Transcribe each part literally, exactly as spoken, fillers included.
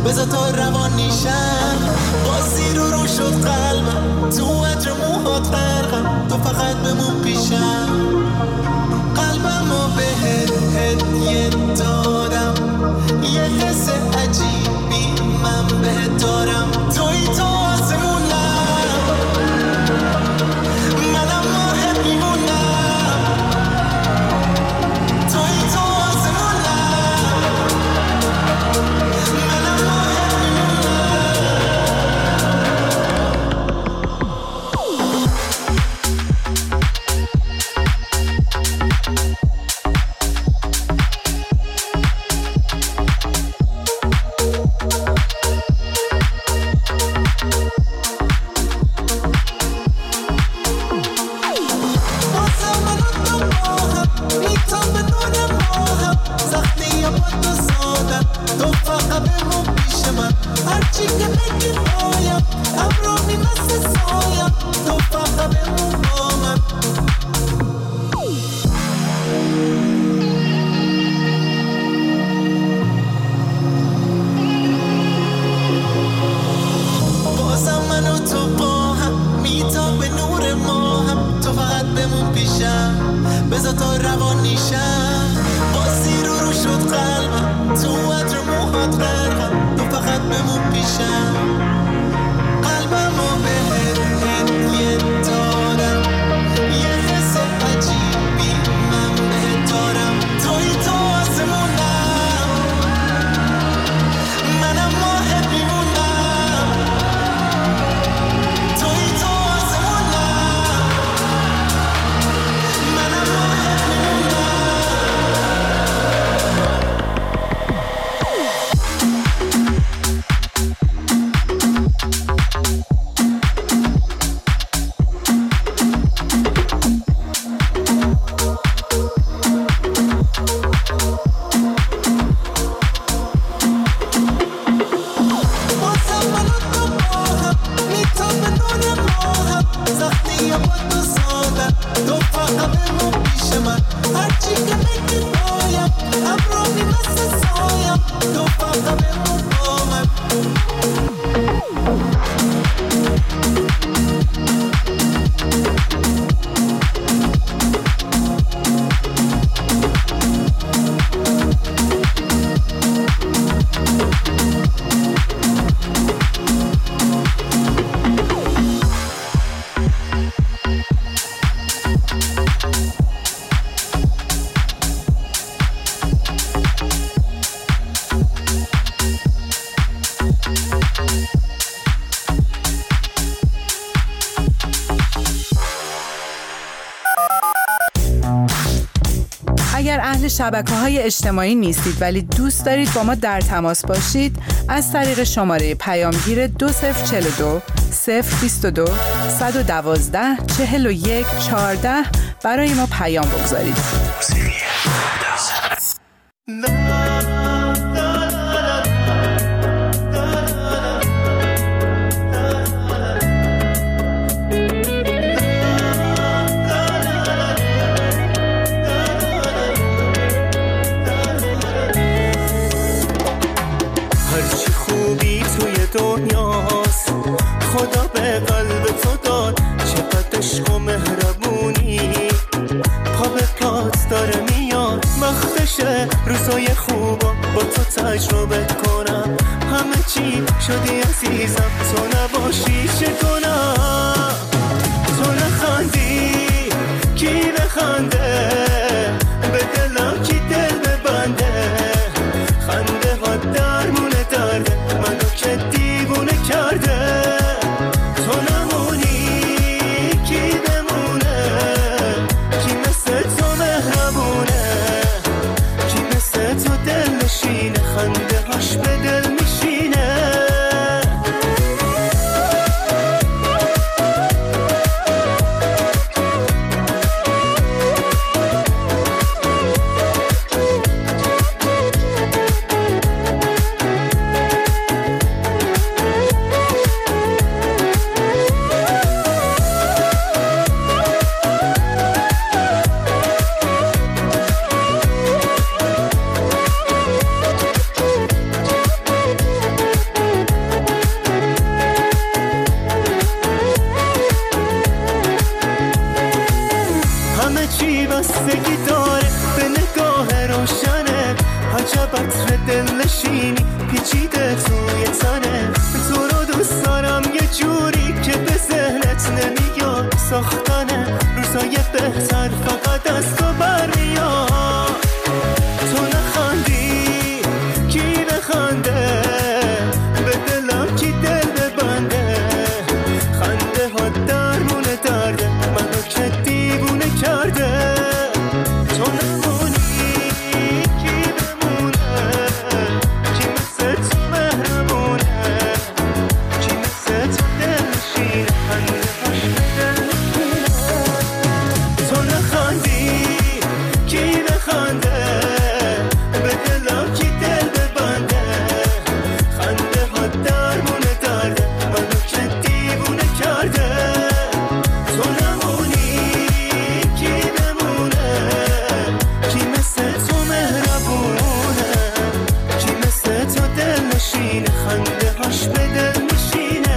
بذار تا روانیشم بازی رو رو شد قلبم تو عطر موهات غرقم تو فقط بمون پیشم قلبم رو بهت هدیه دادم یه حس عجیبی من بهت دارم توی تو آسمونم منم ماهت میمونم توی تو آسمونم منم ماهت شبکه‌های اجتماعی نیستید ولی دوست دارید با ما در تماس باشید از طریق شماره پیامگیر دو صفر چهل و دو صفر بیست و دو صد و دوازده چهل و یک چهارده برای ما پیام بگذارید. دنیاست خدا به قلب تو داد چقدر عشق و مهربونی پا به پات داره میاد وقتشه روزای خوبا با تو تجربه کنم همه چی شدی عزیزم تو نباشی چه کنم تو نخندی کی بخنده به دلم کی دل ببنده خنده ها درمونه درده منو که دیوونه کرده تو نمونی کی بمونه کی مثل تو مهربونه کی مثل تو دل نشینه خنده هاش به دل میشینه خستگی داره به نگاه روشنه، عجب عطر دلنشینی پیچیده توی تنه. تو رو دوست دارم یه جوری که به ذهنت نمیاد، ساختنه روزای بهتر فقط از تو برمیاد. تو نخندی کی بخنده، به دلم کی دل ببنده، خنده ها درمون درده منو که دیوونه کرده. تو نمونی کی بمونه، کی مثل تو مهربونه، کی مثل تو دلنشینه، خنده هاش به دل نشینه. تو نخندی کی بخنده، به دلم کی دل ببنده، خنده ها درمونه درده منو که دیوونه کرده. تو نمونی کی بمونه، کی مثل تو مهربونه، کی مثل تو دلنشینه، خنده هاش به دل نشینه.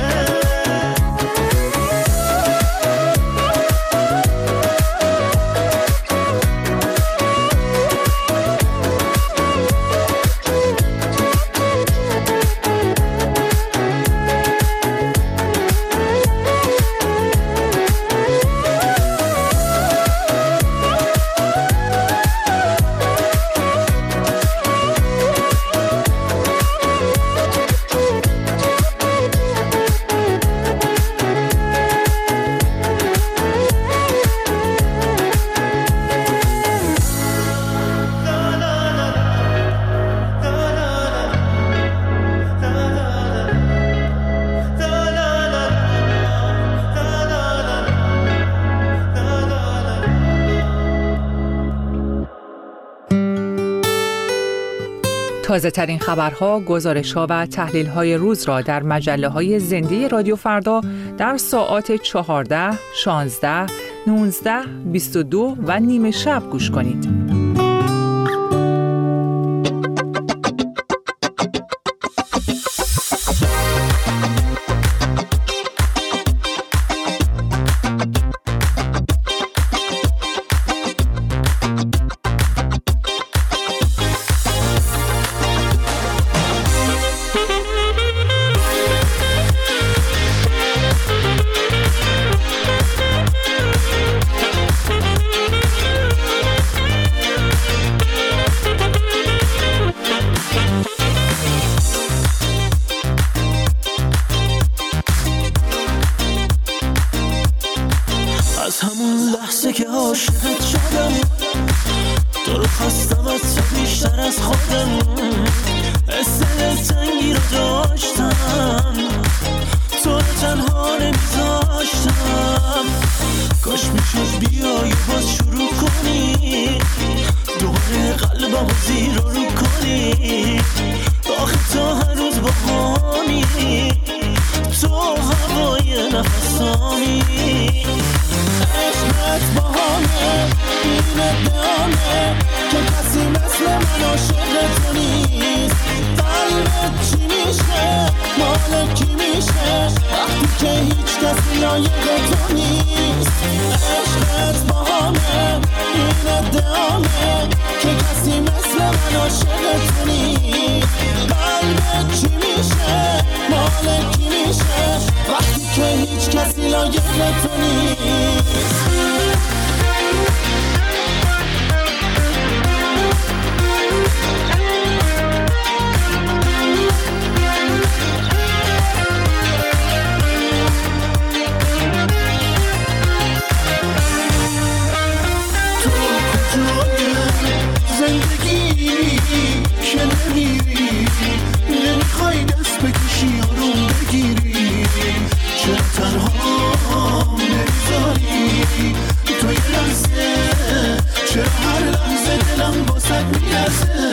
تازه ترین خبرها، گزارش‌ها و تحلیل‌های روز را در مجله‌های زنده رادیو فردا در ساعات چهارده، شانزده، نوزده، بیست و دو و نیمه شب گوش کنید. از همون لحظه که عاشقت شدم، تو رو خواستم از تو بیشتر از خودم، حس دلتنگی رو داشتم، تو رو تنها نمیذاشتم. کاش میشد بیای و باز شروع کنی، دوباره قلبمو زیر و رو کنی. آخه تو هنوز با همی، تو هوای نفسامی. عشقت با همه این ادامه که کسی مثل من عاشق تو نیست. قلبت چی میشه، مال کی میشه، وقتی که هیچ کسی لایق تو نیست. عشقت با همه این ادامه که کسی مثل من عاشق تو نیست. قلبت چی میشه، مال کی میشه، وقتی که هیچ کسی لایق تو نیست. تو کجای زندگی که نمیری، نمیخوای دست بکشی آروم بگیری، چرا تنها نمیذاری تو یه لحظه، چرا هر لحظه دلم باسد میرسه.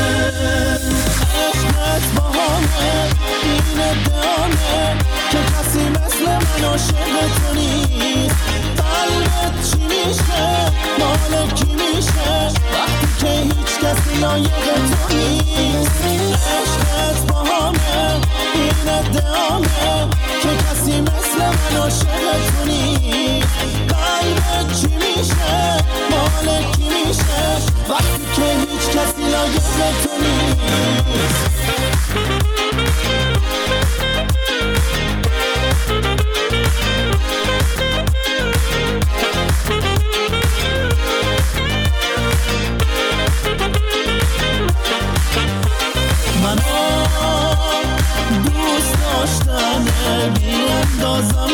عشقت با همه این ادامه که کسی مثل من عاشق تو نیست. قلبت چی میشه، مال کی میشه، وقتی که هیچ کسی لایق تو نیست. عشقت با همه این این ادعامه که کسی مثل من عاشق تو نیست. قلبت چی میشه مال کی میشه وقتی که هیچ کسی لایق تو نیست. دوست داشتنه بیاندازم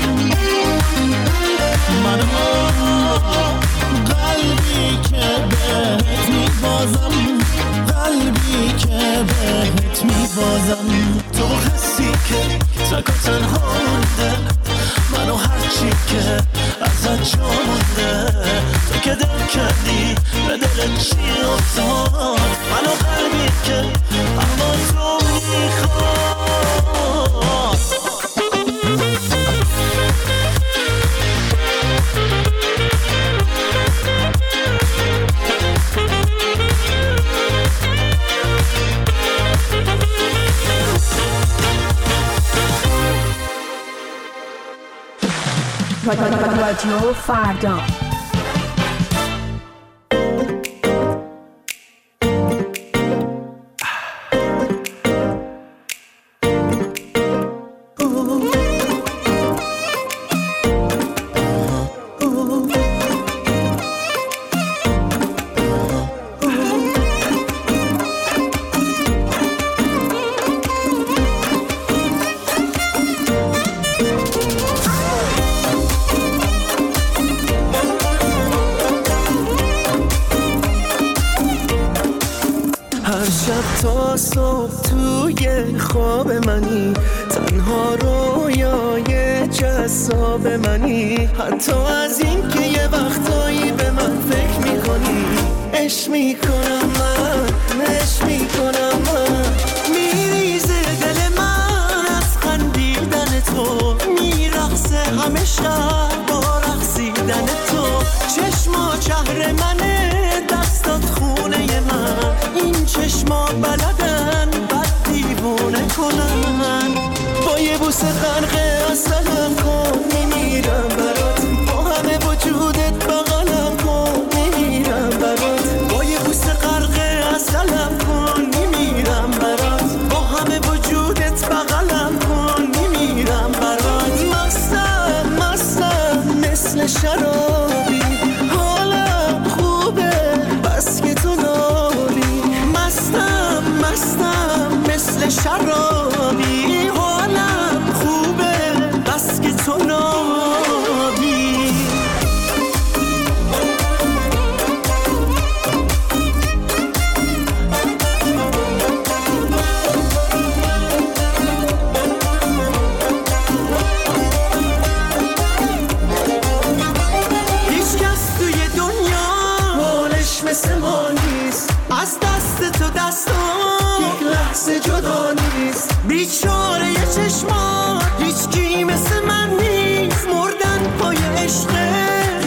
منو قلبی که بهت میبازم قلبی که بهت میبازم تو حسی که تک و تنها مونده منو هرچی که ازت جامونده تو که دل کردی به دل چی افتاد منو قلبی که اما تو میخواد. رادیو فردا تا صبح توی خواب منی تنها رویای جذاب منی حتی از این که یه وقتایی به من فکر میکنی عشق میکنم من عشق میکنم من میریزه دل من از خندیدن تو میرقصه همه شب با رقصیدن تو چشما شهر منه دستات خونه من این چشما بلدن بد دیوونه کنن با یه بوسه غرق اصلم کن میمیرم برات با همه وجودت بغلم کن میمیرم برات با یه بوسه غرق اصلم کن میمیرم برات با همه وجودت بغلم کن میمیرم برات مستم مستم مثل شرابی حالم خوبه بس که تو نابی مستم مستم مثل شرابی حالم خوبه بس که تو نابی هیچ کس توی دنیا حالش مثل ما نیست از دست تو دستان یک لحظه جدا نیست بیچاره یه چشما هیچ کی مثل من نیست مردن پای عشقه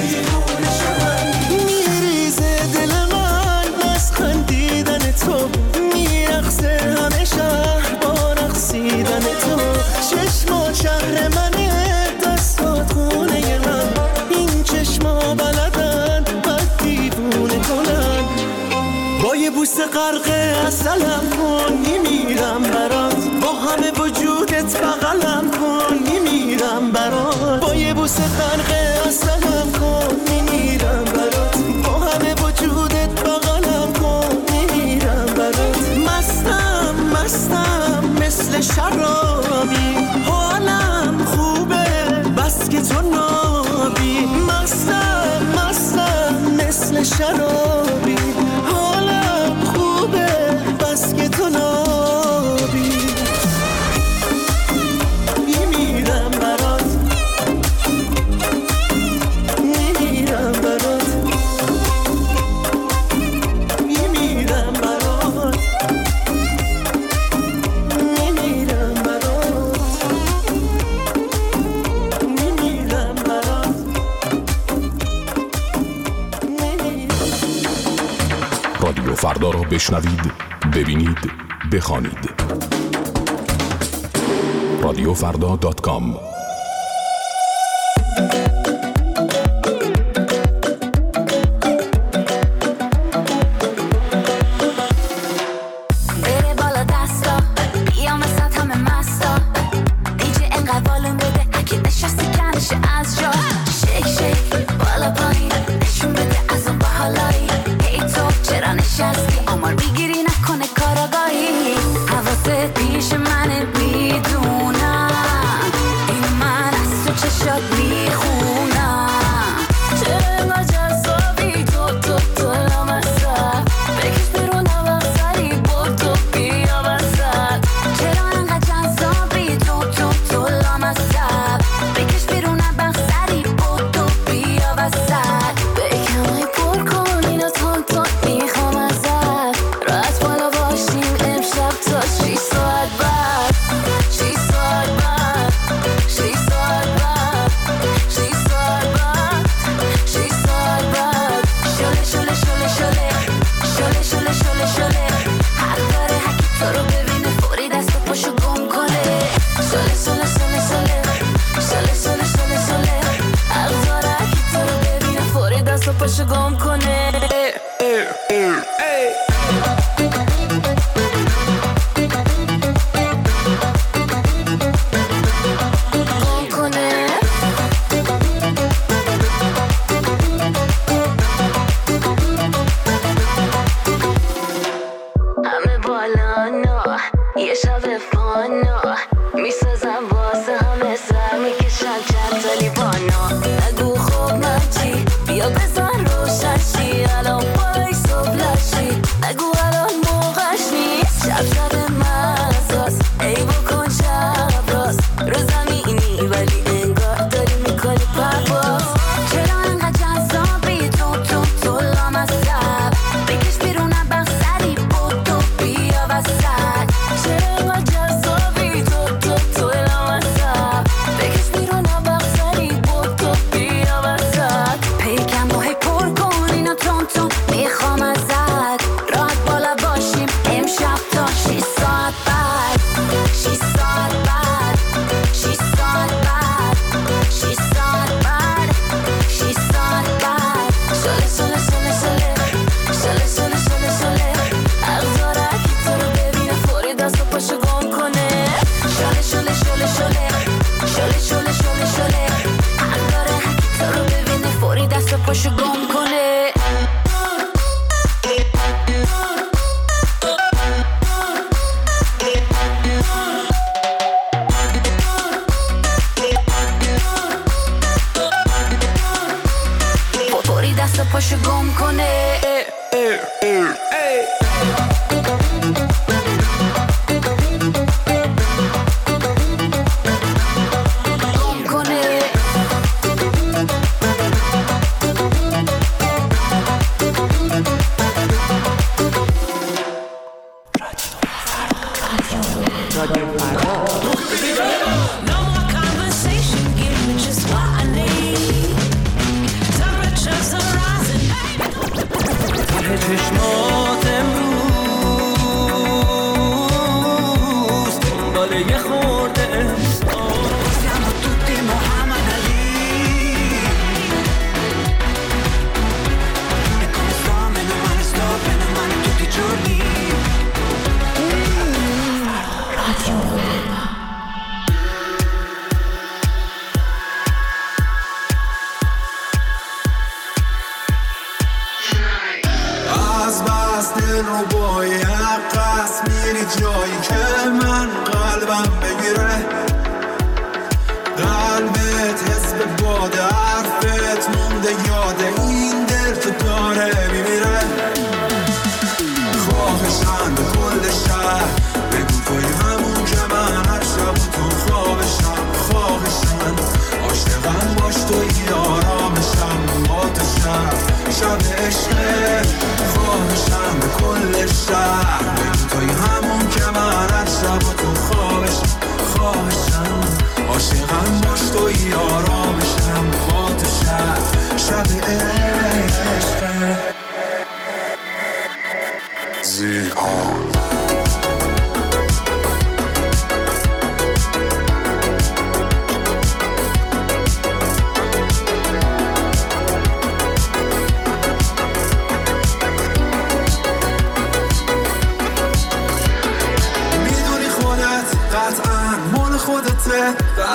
میریزه دل من از خندیدن تو میرقصه همه شهر با رقصیدن تو چشما شهر منه دستات خونه من این چشما بلدن بد دیوونه کنن با یه بوسه غرق اصلم کن میمیرم برات با همه وجودت بغلم کن میمیرم برات با یه بوسه غرق اصلم کن میمیرم برات با همه وجودت بغلم کن میمیرم برات مستم مستم مثل شرابی حالم خوبه بس که تو نابی مستم مستم مثل شرابی حالم خوبه بس که تو نابی میمیرم برات میمیرم برات میمیرم برات میمیرم برات میمیرم برات رادیو فردا را بشنوید، ببینید، بخوانید. رادیو فردا دات کام.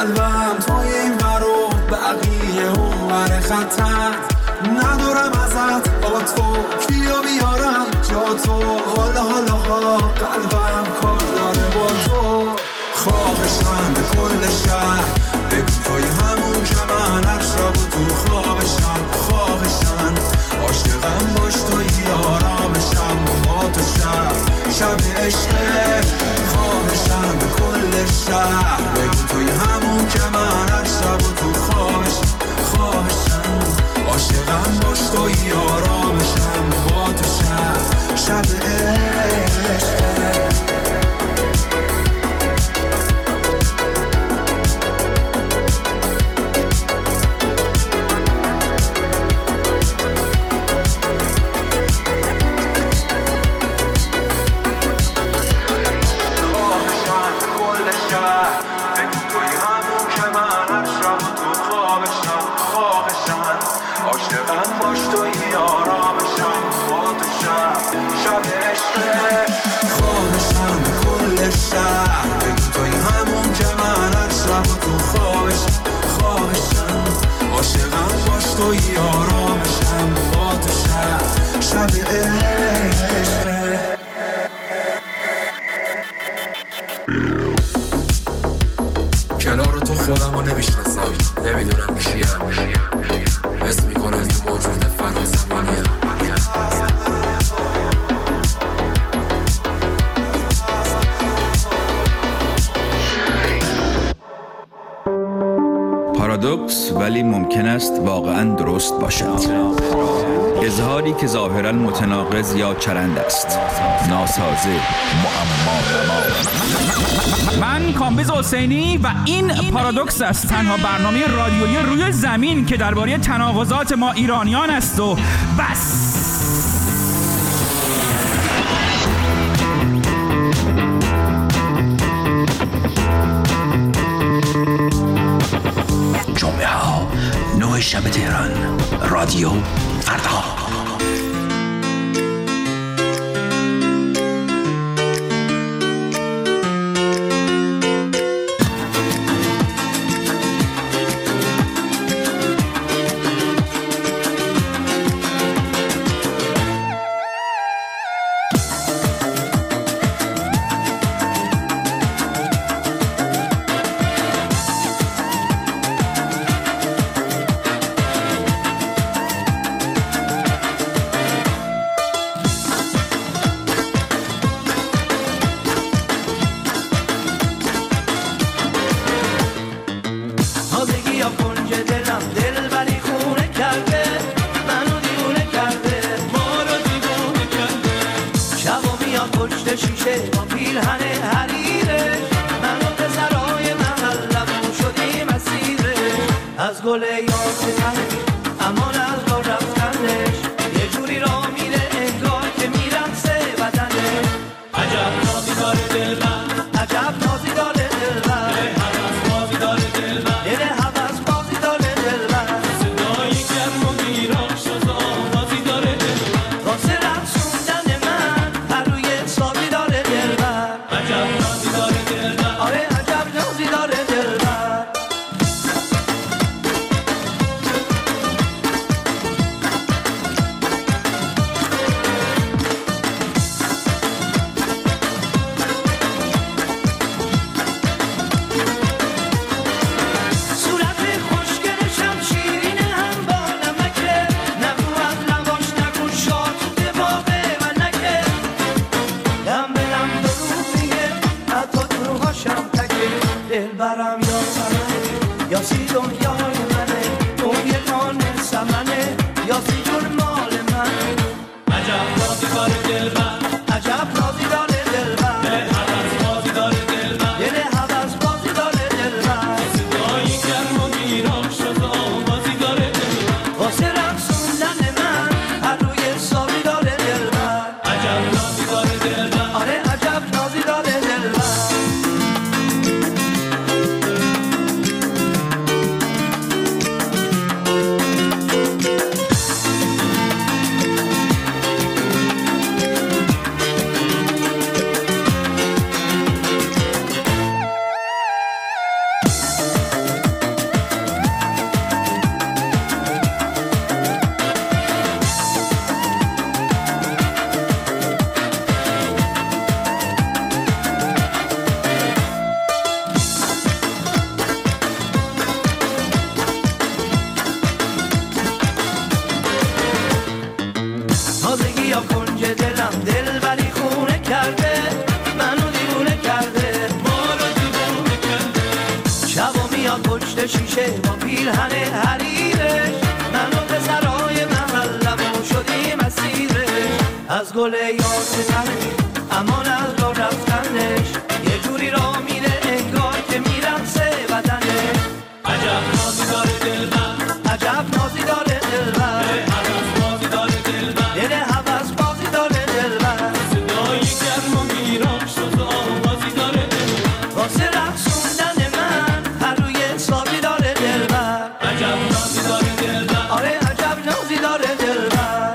قلبم توی این ورو بقیه اون ور خطر ندارم ازت با تو کیو بیارم جا تو حالا حالا ها قلبم کار داره با تو خواهشم به کل شهر بگو توی همون که من هر شب و تو خوابشم خواهشم عاشقم باش توی آرامشم با تو شب شب عشقه خواهشم به کل شهر بگو توی همون که من هر شب و تو خوابشم خواهشم عاشقم باش توی آرامشم با تو شب شب عشقه توی آرامشم با تو شب شب عشقه کنار تو خودم رو نمیشناسم نمیدونم کیم حس میکنم تو موجود فنا زمانیم پارادوکس ولی ممکن است واقعاً درست باشد. اظهاری که ظاهراً متناقض یا چرند است. ناسازه، معما. من کامبیز حسینی و این پارادوکس است، تنها برنامه رادیویی روی زمین که درباره تناقضات ما ایرانیان است و بس. جمعه ها نه شب تهران رادیو فردا. به شیشه با پیرهن حریرش، من و پسرای محلمون شدیم اسیرش. از گل یاسمنش امان از را رفتنش، یه جوری را میره انگار که میرقصه بدنش. عجب نازی داره دلبر، عجب نازی داره دلبر، دل هوس بازی داره دلبر، دل هوس بازی داره دلبر. صدای گرم و میران شد و آوازی داره دلبر، واسه رقصوندن من هر روی حسابی داره دلبر. عجب نازی داره دلبر، آره عجب نازی داره دلبر.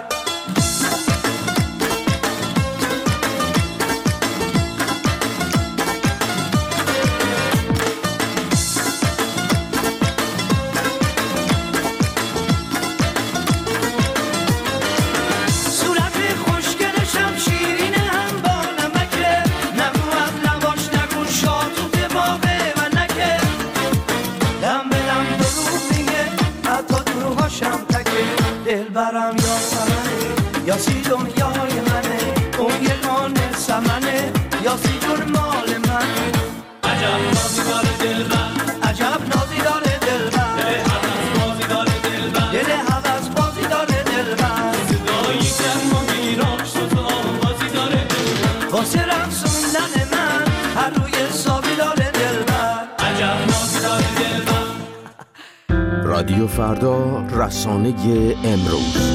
دلبرم یا سمنه یا سی دنیای منه، اون یه نان سمنه یا سی جون مال منه. عجب نازی داره دلبر، عجب نازی داره دلبر، دل هوس بازی داره دلبر، دل هوس بازی داره دلبر. صدای گرم و میران شد و آوازی داره دلبر، واسه رقصوندن من هر روی حسابی داره دلبر. عجب نازی داره دلبر. رادیو فردا، رسانه امروز.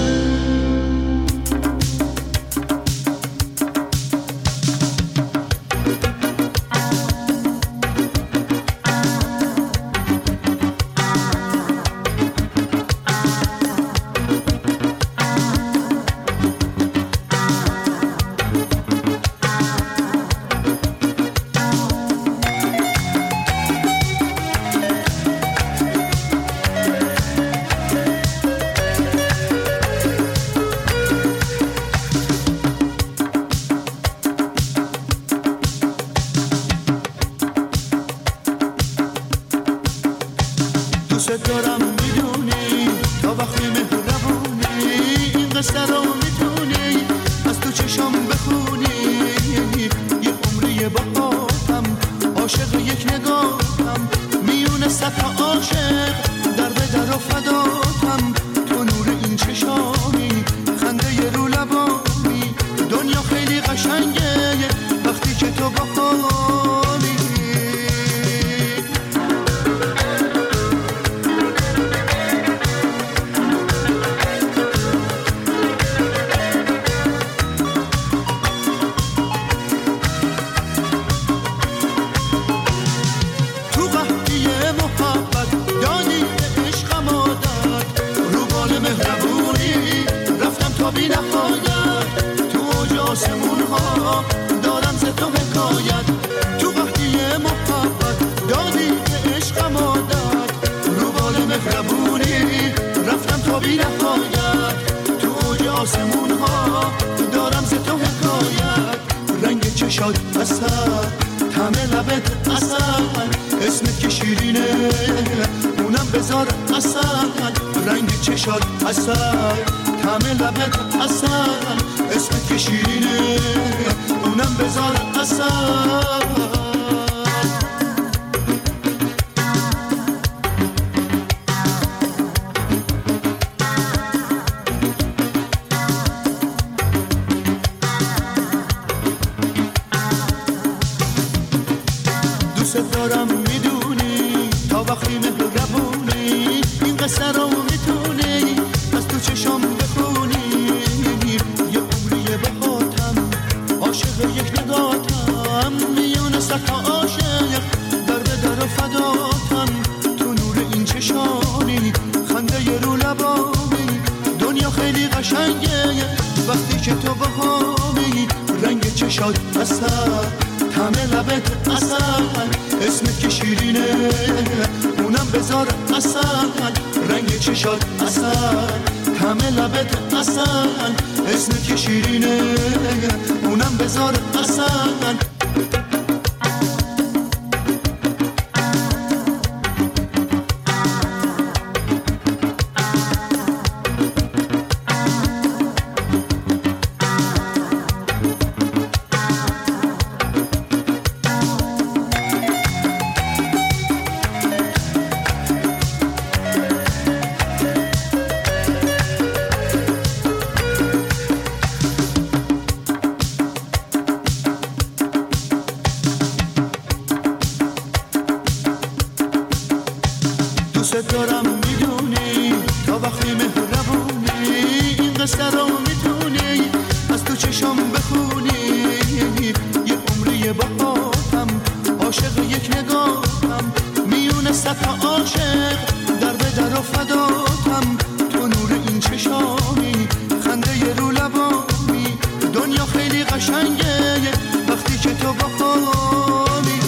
قشنگه وقتی که تو با پامی.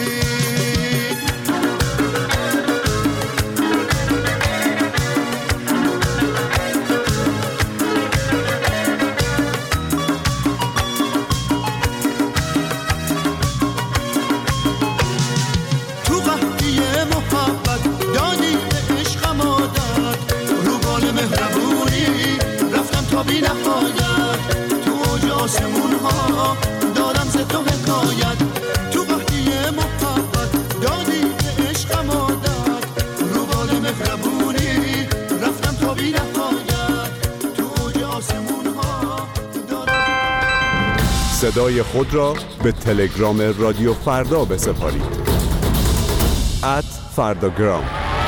تو قهدی محبت دادی به عشقم عادت، رو بال مهربونی رفتم تا بی نهایت، آسمون ها دارم ز تو حکایت. تو قهدی محبت دادی به عشقم عادت، رو بال مهربونی رفتم تا بی نهایت، تو اوج آسمون ها دارم. صدای خود را به تلگرام رادیو فردا بسپارید. ات فرداگرام.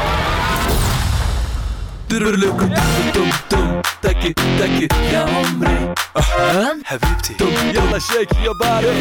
تاكي تاكي يا عمري أحلام حبيبتي يلا شيك يا باري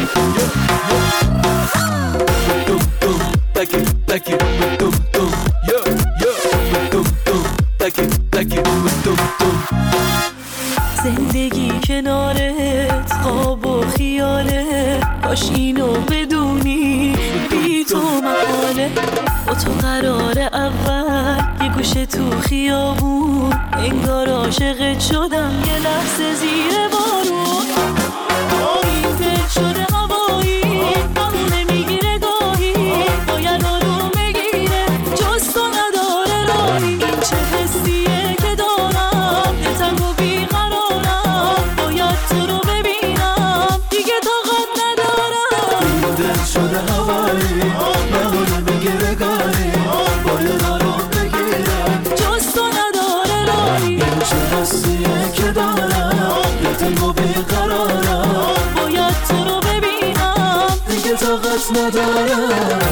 توم توم تاكي تاكي توم توم يا يا توم توم تاكي تاكي توم توم. زندگی کنارت خواب و خیاله، باش اینو بدونی بی تو محاله. با تو قرار اول یه گوشه تو خیابون، انگار عاشقت شدم یه لحظه زیر بارون. این دل شده هوایی بمونه میگیره گاهی، باید آروم بگیره جز تو نداره راهی. این چه حسیه که دارم دلتنگ و بیقرارم، باید تو رو ببینم دیگه طاقت ندارم. این دل شده هوایی بمونه میگیره گاهی، باید آروم بگیره جز تو نداره راهی. این چه حسیه که دارم دلتنگ و بیقرارم، باید تو رو ببینم دیگه طاقت ندارم.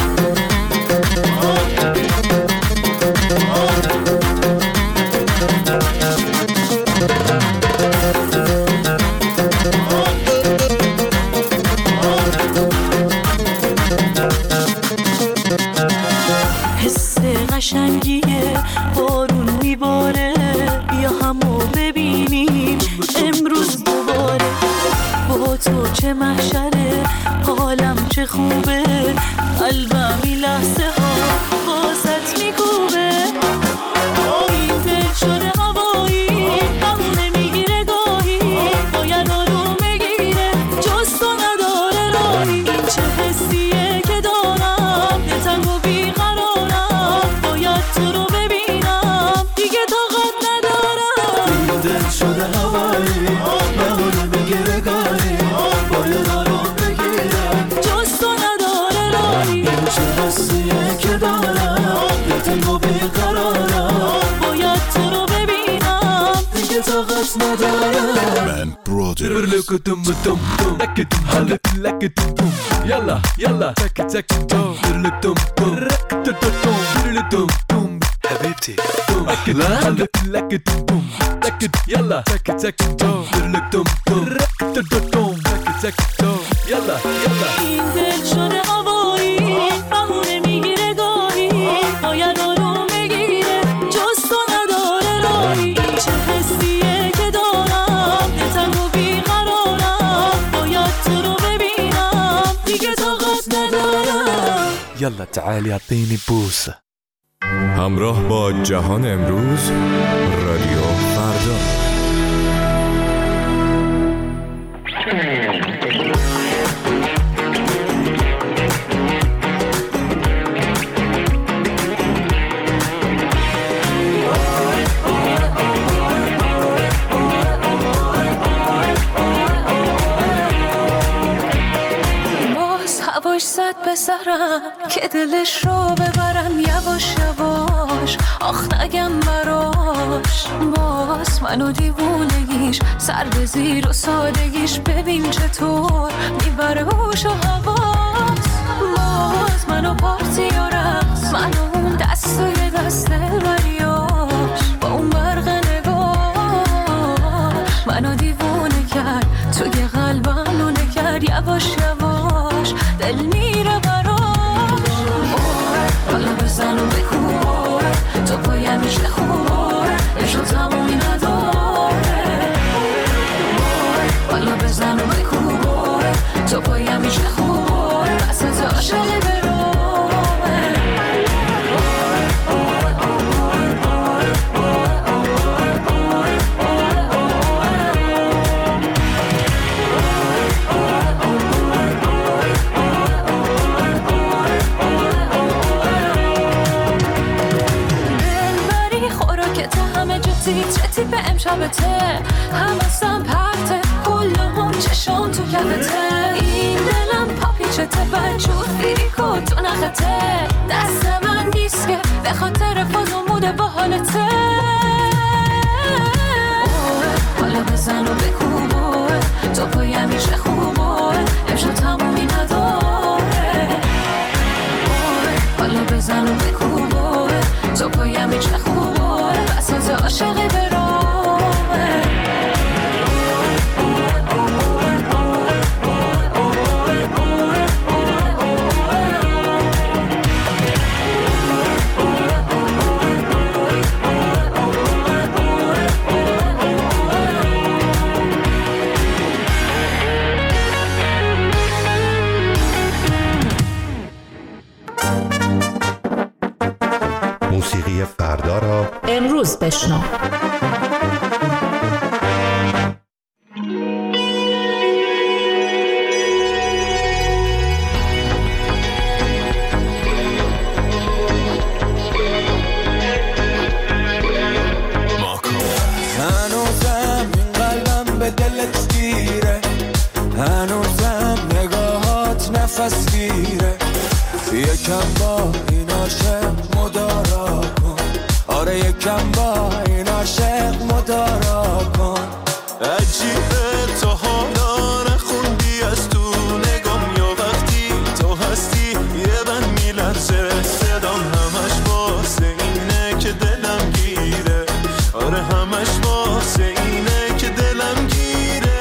حس قشنگیه بارون میباره، بیا همو ببینیم امروز دوباره. با تو چه محشره حالم چه خوبه، قلبم این لحظه ها بازت میکوبه. این دل شده هوایی بمونه میگیره گاهی، باید آروم بگیره جز تو نداره راهی. این چه حسیه که دارم دلتنگ و بیقرارم، باید تو رو ببینم دیگه طاقت ندارم. این دل شده هوایی بمونه میگیره گاهی، باید آروم بگیره جز تو نداره راهی. این چه حسیه که دارم دلتنگ و بیقرارم، باید تو رو ببینم دیگه طاقت ندارم. من برادر لك دم دم دم لك دم هلك لك دم يلا يلا تك تك دم لك دم دم دم دم دم دم حبيبتي دم هلك لك دم لك يلا تك تك دم لك دم دم دم تك تك دم يلا يلا. این دل شده هوایی بهونه میگیره گاهی، باید آروم بگیره جز تو نداره راهی. چه حسیه که دارم دلتنگ و بیقرارم، باید تو رو ببینم دیگه طاقت ندارم. يلا تعالي اعطيني بوسه. همراه با جهان امروز، رادیو فردا. هواش زد به سرم که دلش رو ببرم یواش یواش، آخ نگم براش. باز منو دیوونگیش سر به زیر و سادگیش، ببین چطور میبره هوش و حواس. باز منو پارتی و رقص، منو اون دست و یه دست دلبریاش، با اون برق نگاش منو دیوونه کرد، توی قلبم نونه کرد یواش یواش، دل میره براش. حالا بزن و بکور، تو پایمش نخور، عشق تمومی نداره. حالا بزن و بکور تو پایم میشه خوب اساس عاشقی برو چه تیپ امشبته همستم پرته کل هم چشم تو کفته این دلم پاپیچته بچود بیری کن تو نخته دست من نیست که به خاطر فاز و موده با حالته حالا بزن و بکوبه تو پایم میشه خوبه امشب تمومی نداره حالا بزن و بکوبه تو پایم میشه خوبه اساس عاشقی برامه موسیقی فردا را امروز بشنو. هنوزم این قلبم به دلت گیره هنوزم نگاهات نفس گیره یکم با این عاشق مدارا کن آره یکم با این عاشق مدارا کن عجیبه تو حالا نخوندی از تو نگام یا وقتی تو هستی یه بند میلرزه صدام همش واسه اینه که دلم گیره آره همش واسه اینه که دلم گیره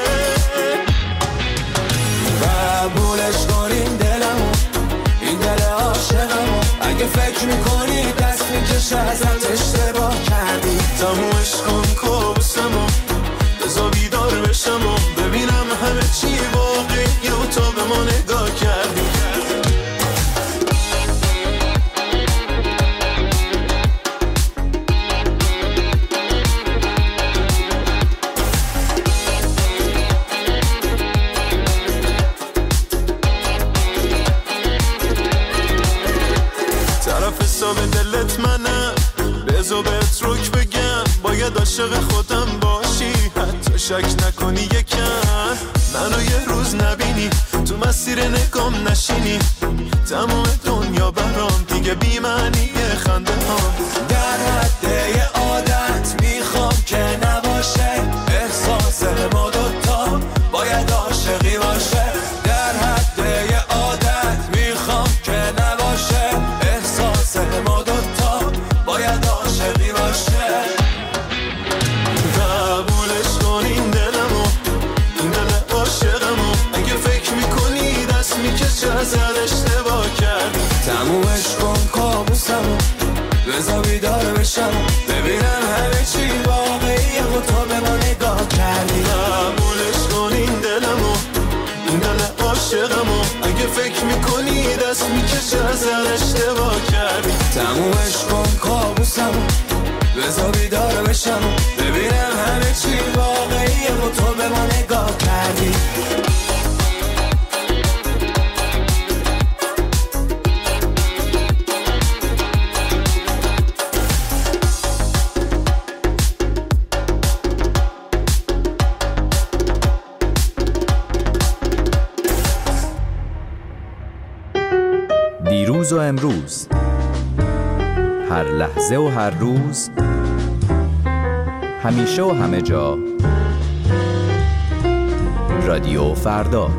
قبولش کنین دلمو این دل عاشقمو اگه فکر میکنی دست میکشه ازت اشتباه کردی تمومش کن کابوسمو بذار بیدار بشم و ببینم همه چی واقعیه و تو به ما نگاه کردی حساب دلت منم بذار بهت رک بگم باید عاشق خودم باشی حتی شک نکنی یکم منو یه روز نبینی تو مسیر نگام نشینی تمام دنیا برام دیگه بی معنیه خنده ها در حد یه عادت میخوام که نباشه احساس ما دوتا باید عاشقی باشه در حد یه عادت میخوام که نباشه احساس ما دوتا باید عاشقی باشه قبولش کن این دلمو این دل عاشقمو اگه فکر میکنی دست میکشه ازت اشتباه کردی تمومش کن کابوسمو بذار بیدار بشم ببینم همه چی واقعیه و تو به ما نگاه کردی قبولش کن این دلمو این دل عاشقمو اگه فکر میکنی دست میکشه ازت اشتباه کردی تمومش کن کابوسمو بذار بیدار بشم ببینم همه چی واقعیه و تو به ما نگاه کردی دیروز و امروز، هر لحظه و هر روز، همیشه و همه جا، رادیو فردا.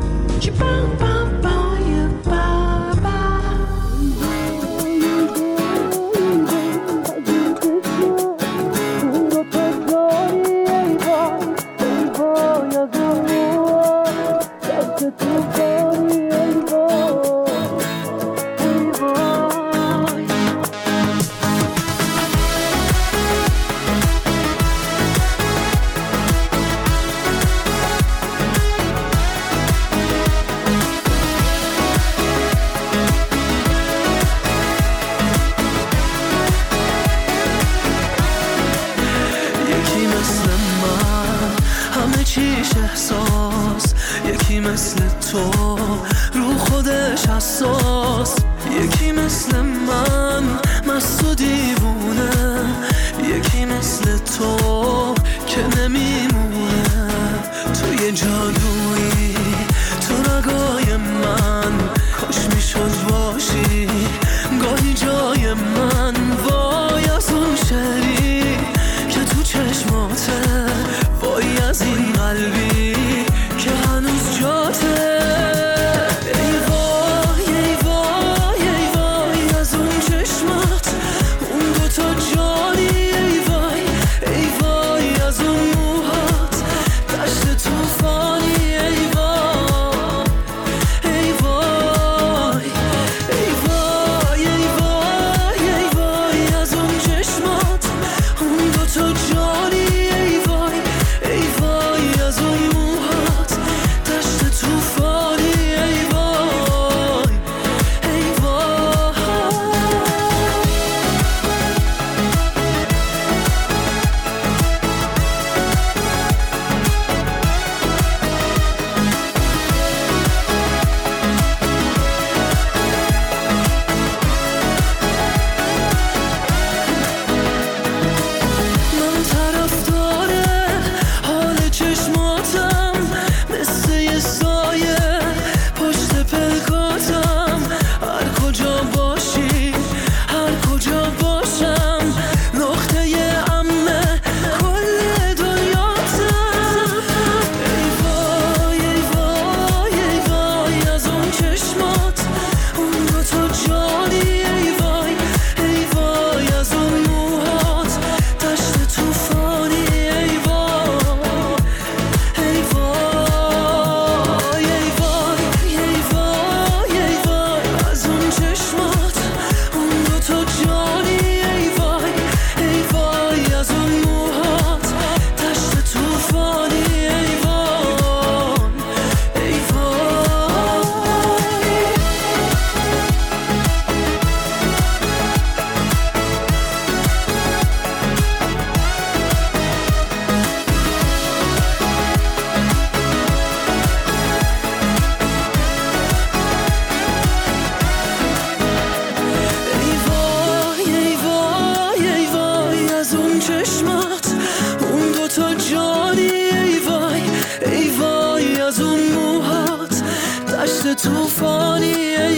یکی مثل تو رو خودش حساس، یکی مثل من مست و دیوونه، یکی مثل تو که نمیمونه. تو یه جادویی تو رگای من، کاش میشد باشی گاهی جای من. وای از اون شعری که تو چشماته، وای از این قلبی که هنوز جاته. ای وای ای وای ای وای از اون چشمات، اون دوتا جانی. ای وای ای وای از اون موهات، دشت توفانی. ای وای ای وای ای وای ای وای ای وای از اون چشمات، اون دوتا جانی. ای وای ای وای از اون موهات، دشت توفانی. ای وای ای وای. من طرفدار حال چشماتم، مثل یه سایه پشت پلکاتم. هر کجا باشی هر کجا باشم، نقطه امن کل دنیاتم. ای وای ای وای ای وای از اون چشمات، اون دوتا جانی. ای وای ای وای از اون موهات، دشت توفانی. ای وای ای وای ای وای ای وای ای وای از اون چشمات، اون دوتا جانی. ای وای ای وای از اون موهات، دشت توفانی. ای وای ای وای. ای وای ای وای ای وای از اون چشمات، اون دوتا جانی. ای وای ای وای از اون موهات، دشت توفانی.